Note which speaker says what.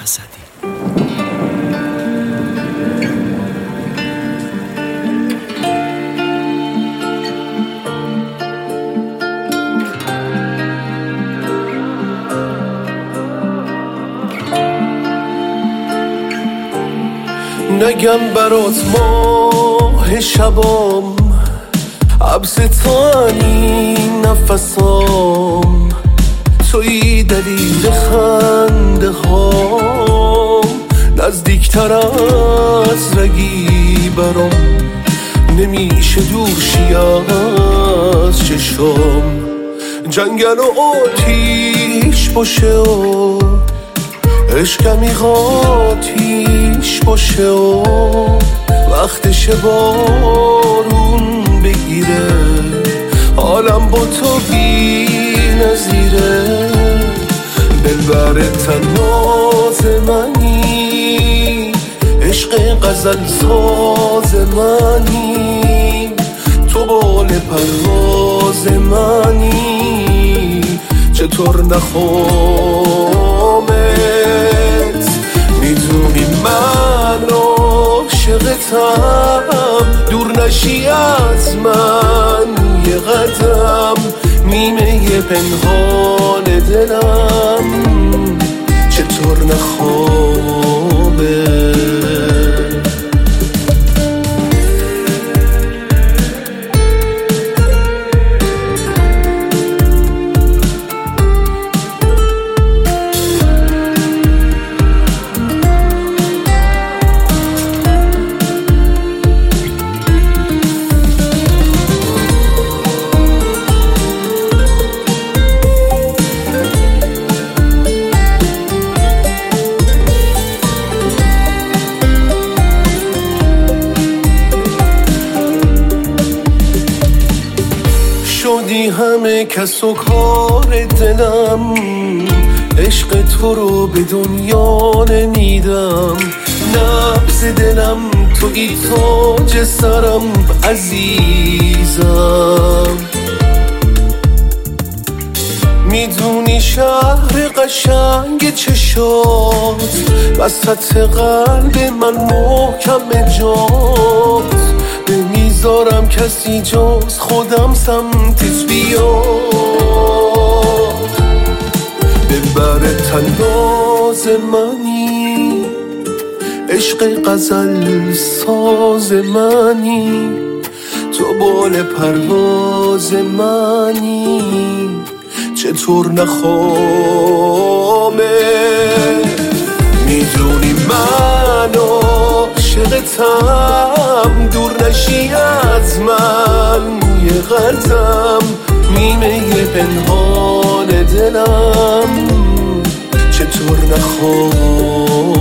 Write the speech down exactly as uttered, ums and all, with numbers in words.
Speaker 1: اسدی.
Speaker 2: نگم برات ماه شبام، عبس تانی نفسام، توی دلیل خنده هام، نزدیکتر از رگی برام، نمیشه دوشی از چشام. جنگل و آتیش باشه و عشقمی آتیش باشه و وقتشه بارون بگیره، حالم با تو بی نظیره. دلبر تناز منی، عشق غزل ساز منی، تو بال پرواز منی، چطور نخوامت؟ میدونی من عاشقتم، دور نشی از من یه قدم، نیمه پنهان دلم، چطور نخوابه؟ شدی همه کس و کار دلم، عشق تو رو به دنیا نمیدم، نبض دلم توی تاج سرم عزیزم. میدونی شهر قشنگ چشات، وسط قلب من محکم جات، نمیذارم کسی جز خودم سمتت بیاد. دلبر تناز منی، عشق غزل ساز منی، تو بال پرواز منی، چطور نخوامه؟ میدونی من عاشقتم، دور نشی از من یه قدم، نیمه پنهان دلم، چطور نخوام؟